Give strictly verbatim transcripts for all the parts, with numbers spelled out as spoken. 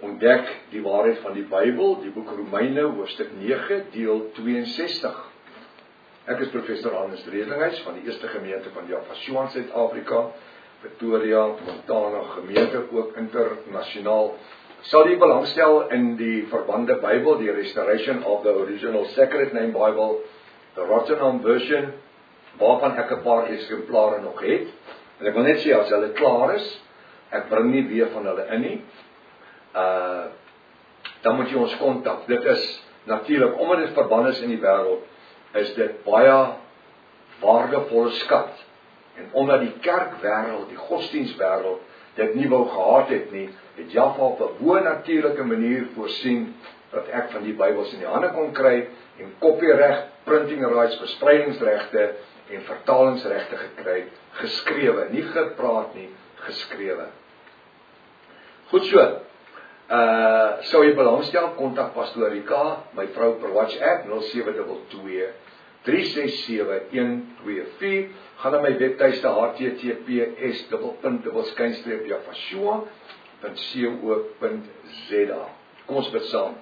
ontdek die waarheid van die Bybel, die boek Romeine, hoofstuk nege, deel tweeënsestig. Ek is professor Hannes Redinghuis van die eerste gemeente van Javasjoan, Suid-Afrika, Pretoria, Montana gemeente, ook internasionaal. Sal jy belangstel in die verbande Bybel, die Restoration of the Original Sacred Name Bible, the Rotterdam Version, waarvan ek 'n paar eksemplare nog het. En ek wil net sê, as hulle klaar is, ek bring nie weer van hulle in nie, uh, dan moet jy ons kontak. Dit is natuurlik, omdat dit verband is in die wêreld, is dit baie waardevolle skat. En omdat die kerkwêreld, die godsdienstwêreld, dit nie wou gehad het nie, het Jaffa op 'n bo-natuurlike manier voorsien, dat ek van die Bybels in die hande kon kry, en copyrecht, printing rights, verspreidingsregte, en vertalingsregte gekry, geskrewe, nie gepraat nie, geskrewe. Goed so, uh, sou jy belangstel, kontak Pastoor Rika, my vrou per WhatsApp, nul sewe twee twee, drie ses sewe, een twee vier, gaan na my webtuiste h t t p s skynstreep javasjoa punt co punt z a. Kom ons bid saam.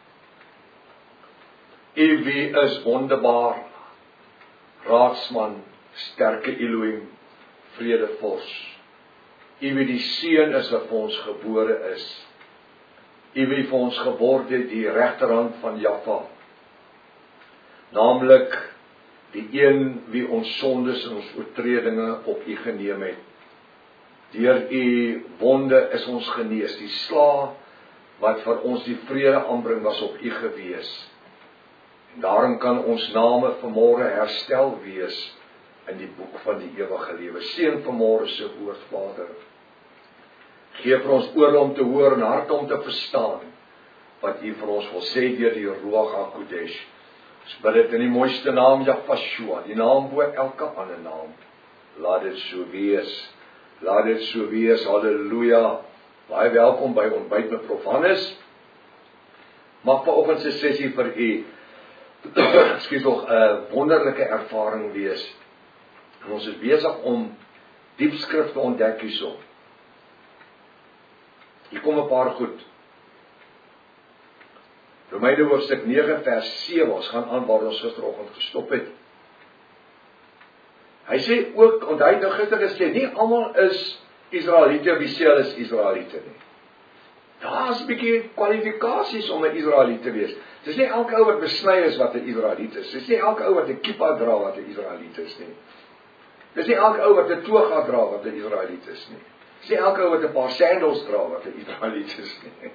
U wie is wonderbaar, raadsman, sterke Elohim, vredevors. U wie die seun is wat vir ons gebore is. U wie vir ons geword het die regterhand van Jaffa. Naamlik die een wie ons sondes en ons oortredinge op u geneem het. Deur u wonde is ons genees. Die sla wat vir ons die vrede aanbring was op u gewees. En daarom kan ons name vanmôre herstel wees in die boek van die ewige lewe. Seën vanmôre se woord, Vader. Geef vir ons ore om te hoor en harte om te verstaan wat u vir ons wil sê deur die Ruach HaKodesh. Ons bid dit in die mooiste naam Javasjoa, die naam bo elke ander naam. Laat dit so wees. Laat dit so wees. Halleluja. Baie welkom by Ontbyt met Prof Hannes. Mag vanoggend se sessie vir u skielik 'n uh, wonderlike ervaring wees. En ons is besig om diep skrif te ontdek hierso. Hier kom 'n paar goed. Romeine hoofstuk nege vers sewe, ons gaan aan waar ons gisteroggend gestop het. Hy sê ook, want hy het nou gister gesê, nie almal is Israeliete wie sê hulle is Israeliete nie. Daar is 'n bietjie kwalifikasies om 'n Israeliet te wees. Dis nie elke ou wat besny is wat 'n Israeliet is. Dis nie elke ou wat 'n kippa dra wat 'n Israeliet is nie. Dis nie elke ou wat 'n toga dra wat 'n Israeliet is nie. Dis nie elke ou wat 'n paar sandals dra wat 'n Israeliet is nie.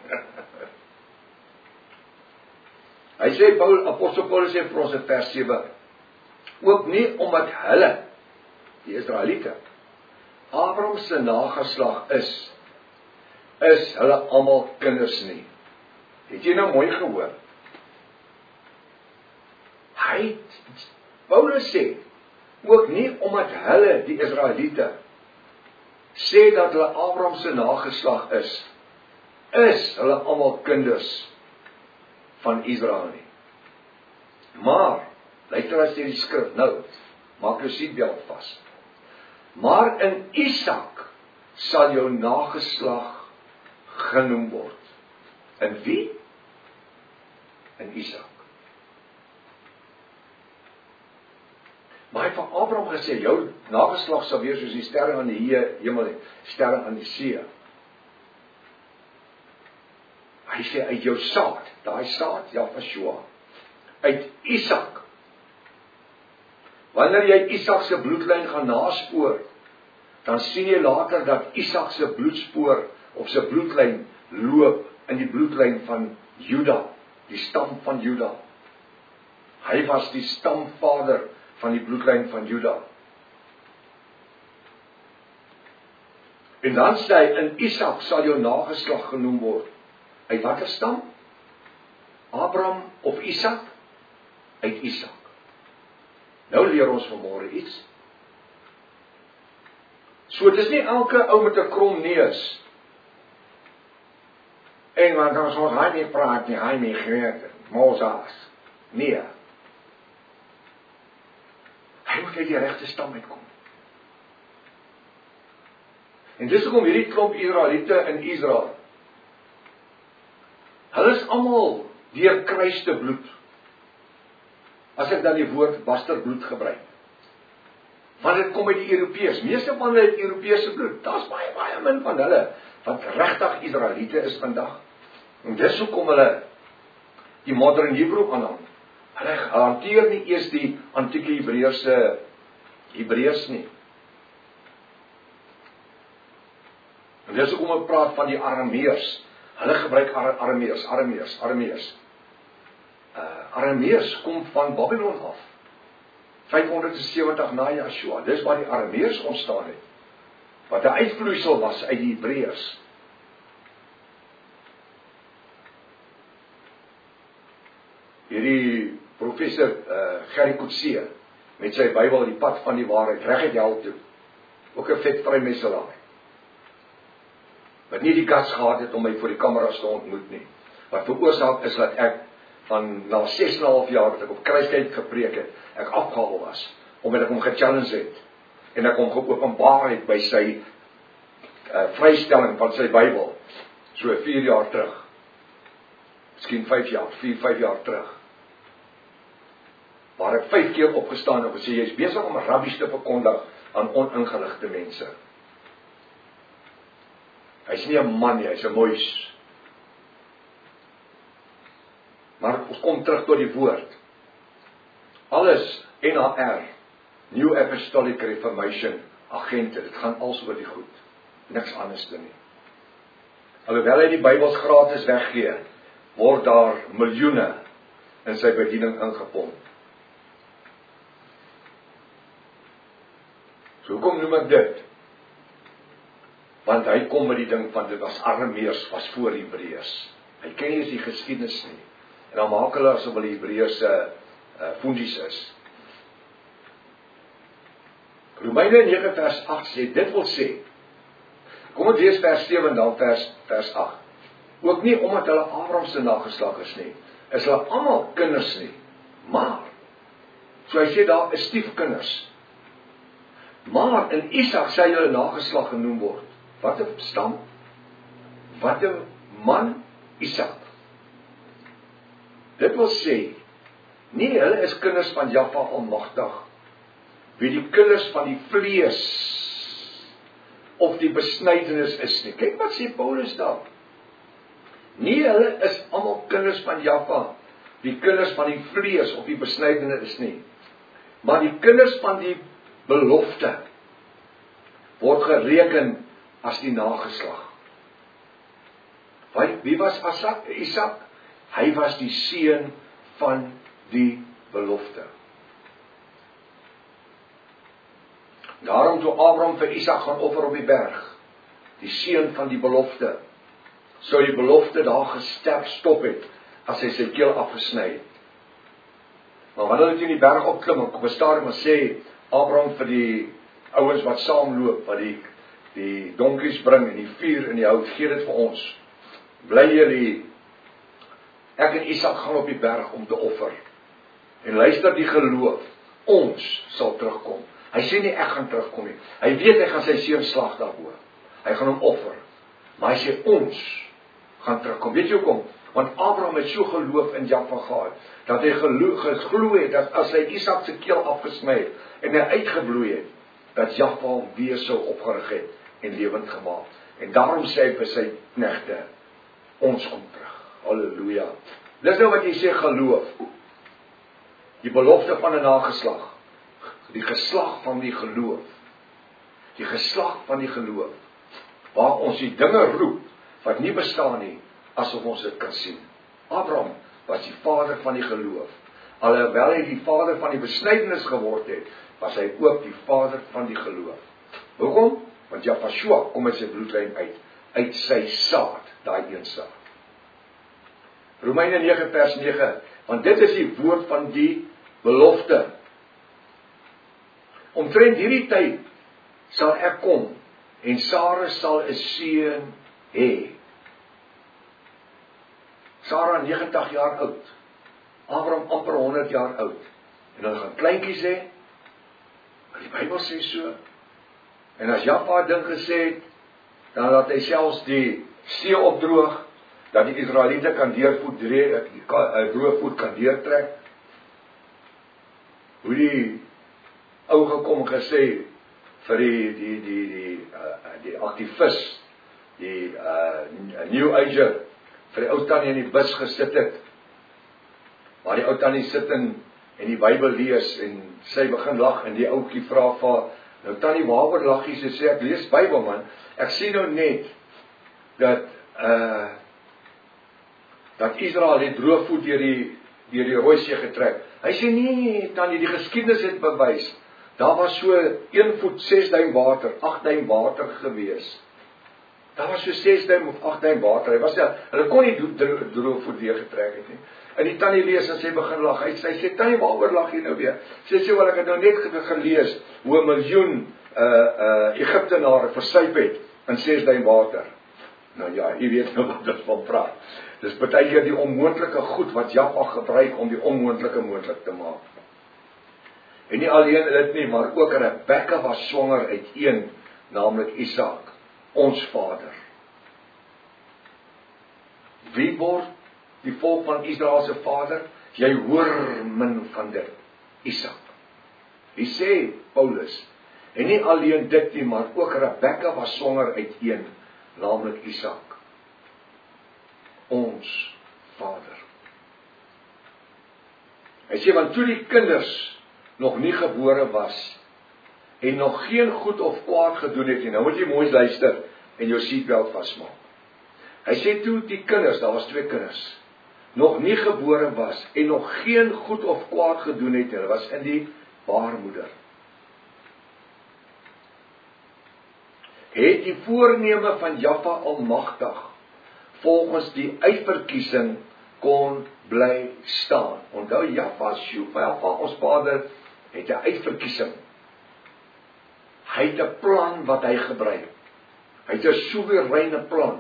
Hy sê, Paul, apostel Paulus sê vir ons in vers sewe, ook nie omdat hulle, die Israeliete, Abraham se nageslag is, is hulle almal kinders nie. Het jy nou mooi gehoor? Hy, Paulus sê, ook nie omdat hulle, die Israeliete, sê dat hulle Abraham se nageslag is, is hulle almal kinders van Israel nie. Maar, luister as jy die skrif nou, maak jou seatbelt vas. Maar in Isak sal jou nageslag genoem word. In wie? In Isak. Maar hy het van Abraham gesê, jou nageslag sal wees soos die sterre aan die hemel, sterre aan die see. Hy sê uit jou saad, daai saad, Javasjoa, uit Isak. Wanneer jy Isak se bloedlyn gaan naspoor, dan sien jy later dat Isak se bloedspoor of sy bloedlyn loop in die bloedlyn van Juda, die stam van Juda. Hy was die stamvader van die bloedlyn van Juda. En dan sê hy, in Isak sal jou nageslag genoem word. Uit watter stam? Abraham of Isak? Uit Isak. Nou leer ons vanmôre iets. So, dit is nie elke ou met 'n krom neus. En want ons ons hy nie praat nie, hy nie geweet, Moses. Nee. Hy moet uit die regte stam uitkom. En dis hoekom hierdie klomp Israeliete in Israel Hulle is almal deurkruiste bloed. As ek dan die woord basterbloed gebruik. Want dit kom uit die Europeërs. Meeste van hulle het Europese bloed. Daar's baie baie min van hulle wat regtig Israeliete is vandag. En dis hoekom hulle die modern Hebreë aanhang. Hulle hanteer nie eers die antieke Hebreëse Hebreërs nie. En dis hoekom ek praat van die Arameërs. Hulle gebruik Ar Arameërs, Arameërs, Arameërs. Uh, Arameërs kom van Babylon af. vyfhonderdsewentig na Joshua. Dis waar die Arameërs ontstaan het. Wat 'n uitvloeisel was uit die Hebreërs. Hierdie professor uh, Gerry Coetzee met sy Bybel Die Pad van die Waarheid reguit hel toe. Ook 'n vet vrymesselaar. Wat nie die guts gehad het om my voor die kameras te ontmoet nie. Wat veroorsaak is dat ek van na ses en 'n half jaar wat ek op kruiskyk gepreek het, ek afgehaal was, omdat ek hom gechallenge het, en ek hom geopenbaar het by sy uh, vrystelling van sy Bybel, so vier jaar terug, miskien vyf jaar, vier, vyf jaar terug, waar ek vyf keer opgestaan en gesê, jy is besig om rabbies te verkondig aan oningeligte mense. Hy is nie 'n man nie, hy is 'n muis. Maar ons kom terug tot die woord. Alles N A R, New Apostolic Reformation, agente, dit gaan als oor die goed. Niks anders dan nie. Alhoewel hy die Bybels gratis weggee, word daar miljoene in sy bediening ingepomp. So hoekom noem ek dit? Want hy kom met die ding van dit was Arameërs, was voor Hebreërs. Hy ken nie eens die geskiedenis nie. En dan maak hulle asof hulle Hebreëse uh, fundies is. Romeine negen vers agt sê, dit wil sê, kom ek lees vers sewe en dan vers, vers agt. Ook nie omdat hulle Abraham se nageslag is nie, is hulle almal kinders nie, maar, so hy sê daar is stiefkinders, maar in Isak sê hulle nageslag genoem word. Wat 'n stam? Wat 'n man? Isak. Dit wil sê, nie hulle is kinders van Jahwe Almagtig, wie die kinders van die vlees of die besnydenis is nie. Kyk wat sê Paulus daar. Nie hulle is almal kinders van Jahwe, die kinders van die vlees of die besnydenis is nie, maar die kinders van die belofte word gereken as die nageslag. Wie was Isak? Isak? Hy was die seun van die belofte. Daarom toe Abraham vir Isak gaan offer op die berg, die seun van die belofte, sou die belofte daar gesterf stop het, as hy sy keel afgesny het. Maar wanneer hy teen die berg opklim, en kom staan en sê, Abraham vir die ouens wat saamloop, wat die, die donkies bring, en die vuur en die hout, gee dit vir ons. Bly jullie, ek en Isak gaan op die berg om te offer. En luister die geloof, ons sal terugkom. Hy sê nie ek gaan terugkom nie. Hy weet hy gaan sy seun slag daarbo. Hy gaan hom offer. Maar hy sê ons gaan terugkom. Weet jy hoekom? Want Abraham het so geloof in Jahwe gehad, dat hy geloof, geglo het, dat as hy Isak se keel afgesny het, en hy uitgebloei het, dat Jahwe hom weer sou opgerig het, en lewend gemaak. En daarom sê hy vir sy knegte, ons kom terug. Halleluja. Dis nou wat jy sê geloof. Die belofte van 'n nageslag. Die geslag van die geloof. Die geslag van die geloof. Waar ons die dinge roep, wat nie bestaan nie, asof ons dit kan sien. Abraham was die vader van die geloof. Alhoewel hy die vader van die besnydenis geword het, was hy ook die vader van die geloof. Hoekom? Want Joshua kom uit sy bloedlyn uit, uit sy saad, daai een saad. Romeine negen vers negen, want dit is die woord van die belofte. Omtrent hierdie tyd sal ek kom, en Sara sal 'n seun hê. Sara negentig jaar oud, Abraham amper honderd jaar oud, en hulle gaan kleintjies hê, die Bybel sê so, en as Jahwe ding gesê het, dan laat hy selfs die see opdroog, dat die Israeliete kan deurvoet, droëvoet kan deurtrek. Hoe die ou gekom gesê vir die die die die uh, die aktivis, die uh, New Ager, vir die ou tannie in die bus gesit het, waar die ou tannie sit en, en die Bybel lees, en sy begin lag, en die ouetjie vra vir, nou tannie, waaroor lag jy? Sy sê, ek lees Bybel man, ek sien nou net, dat, uh, dat Israel het droëvoet deur die, deur die Rooi See getrek. Hy sê, nee, tannie, die geskiedenis het bewys, daar was so een voet, ses duim water, agt duim water gewees. Daar was so ses duim of agt duim water. Hy was ja, hulle kon nie droëvoet deur getrek het nie. En die tannie lees en sy begin lag. Hy sê, sê tannie, waaroor lag jy nou weer? Sy sê, wel, ek het nou net gelees hoe 'n miljoen uh uh Egiptenare versuip het in ses duim water. Nou ja, jy weet nou wat dit van praat. Dis baie keer die onmoontlike goed wat Jaffa gebruik om die onmoontlike moontlik te maak. En nie alleen dit nie, maar ook Rebekka was swanger uit een, naamlik Isak, ons vader. Wie word die volk van Israel se vader? Jy hoor min van dit, Isak. Wie sê Paulus? En nie alleen dit nie, maar ook Rebekka was swanger uit een, naamlik Isak, ons vader. Hy sê, want toe die kinders nog nie gebore was, en nog geen goed of kwaad gedoen het nie, nou moet jy mooi luister, en jou seatbelt vasmaak. Hy sê toe die kinders, daar was twee kinders, nog nie gebore was, en nog geen goed of kwaad gedoen het nie, hulle was in die baarmoeder, het die voorneme van Jaffa almagtig, volgens die uitverkiesing kon bly staan. Onthou, Jaffa, Jaffa, ons vader, het 'n uitverkiesing. Hy het 'n plan wat hy gebruik. Hy het 'n soewereine plan.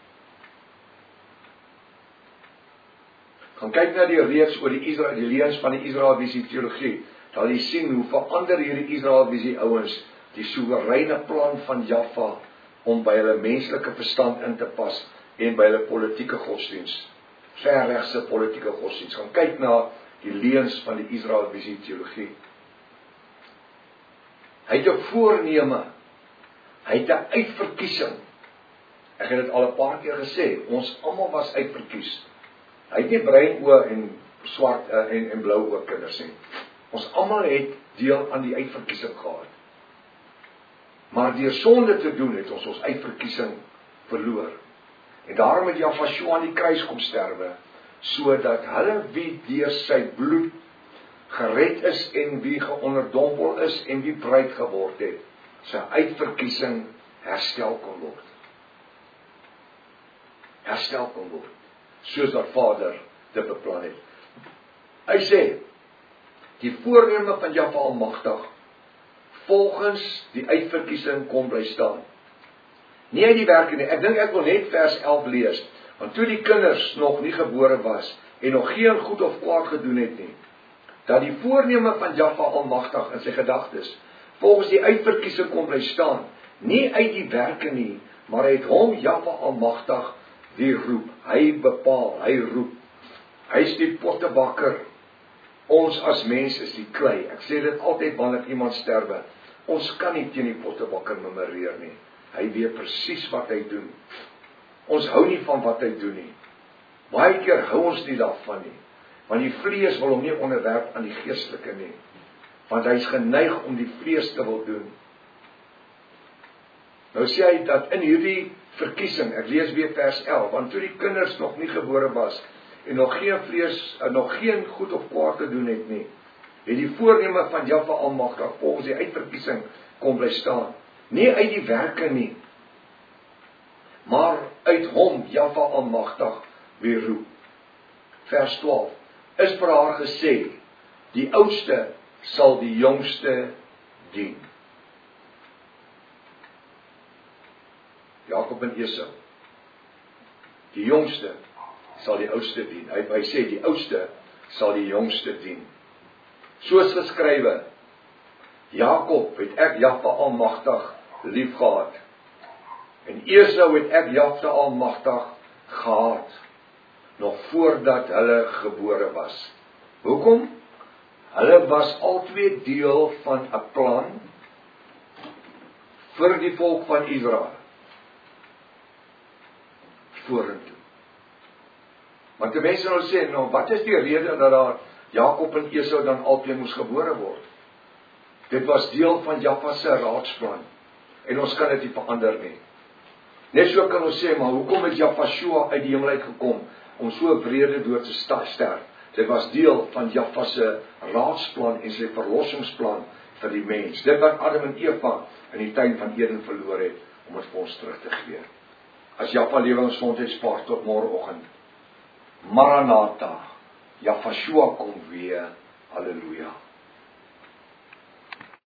Gaan kyk na die reeks oor die Israel, die leuns van die Israelvisie teologie. Dan jy sien hoe verander hierdie Israelvisie ouens die soewereine plan van Jaffa om by hulle menslike verstand in te pas en by hulle politieke godsdienst, verregse politieke godsdienst. Gaan kyk na die leuns van die Israelvisie teologie. Hy het 'n voorneme, hy het 'n uitverkiesing. Ek het dit al 'n paar keer gesê, ons almal was uitverkies. Hy het nie bruin oë en swart uh, en, en blou oë kinders nie. Ons almal het deel aan die uitverkiesing gehad. Maar deur sonde te doen het ons ons uitverkiesing verloor. En daarom het Jaffa aan die kruis kom sterwe, sodat hulle wie deur sy bloed gered is en wie geonderdompel is en wie bruid geword het, sy uitverkiesing herstel kon word. Herstel kon word, soos dat Vader dit beplan het. Hy sê, die voorneme van Jaffa almagtig, volgens die uitverkiesing kon bly staan. Nie uit die werke nie, ek dink ek wil net vers elf lees, want toe die kinders nog nie gebore was, en nog geen goed of kwaad gedoen het nie, dat die voorneme van Jaffa almagtig in sy gedagtes, volgens die uitverkiesing kon bly staan, nie uit die werke nie, maar uit hom Jaffa almagtig die roep, hy bepaal, hy roep, hy is die pottebakker, ons as mens is die klei. Ek sê dit altyd wanneer iemand sterwe, ons kan nie teen die pottebakker memoreer nie, hy weet presies wat hy doen, ons hou nie van wat hy doen nie, baie keer hou ons nie daarvan nie, want die vlees wil hom nie onderwerp aan die geestelike nie, want hy is geneig om die vlees te wil doen. Nou sê hy dat in hierdie verkiesing, ek lees weer vers elf, want toe die kinders nog nie gebore was, en nog geen vlees, nog geen goed of kwaad gedoen het nie, het die voorneme van Jaffa almagtig, volgens die uitverkiesing kon bly staan, nie uit die werke nie, maar uit hom Jaffa almagtig weer roep. Vers twaalf, is vir haar gesê, die oudste sal die jongste dien. Jakob en Esau, die jongste sal die oudste dien. Hy, hy sê, die oudste sal die jongste dien. Soos geskrywe, Jakob het ek Jaffa almagtig lief gehad, en Esau het ek Jaffa almagtig gehad, nog voordat hulle gebore was. Hoekom? Hulle was albei deel van 'n plan vir die volk van Israel. Vorentoe. Want die mense nou sê, nou wat is die rede dat daar Jakob en Esau dan albei moes gebore word? Dit was deel van Jaffa se raadsplan. En ons kan dit nie verander nie. Net so kan ons sê, maar hoekom het Jafashua uit die hemel uit gekom om so 'n wrede dood te sterf? Dit was deel van Jaffa se raadsplan en sy verlossingsplan vir die mens. Dit wat Adam en Eva in die tuin van Eden verloor het, om dit vir ons terug te gee. As Jaffa lewe en gesondheid spaar tot môreoggend. Maranatha, Jafashua kom weer. Halleluja.